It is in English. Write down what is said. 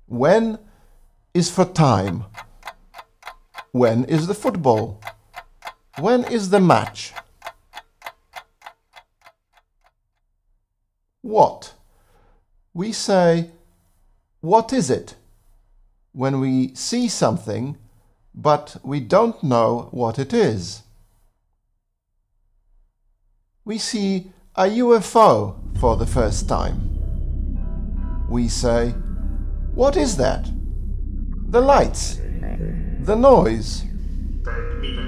When is for time? When is the football? When is the match? What? We say, what is it? When we see something, but we don't know what it is. We see a UFO for the first time. We say, what is that? The lights, the noise.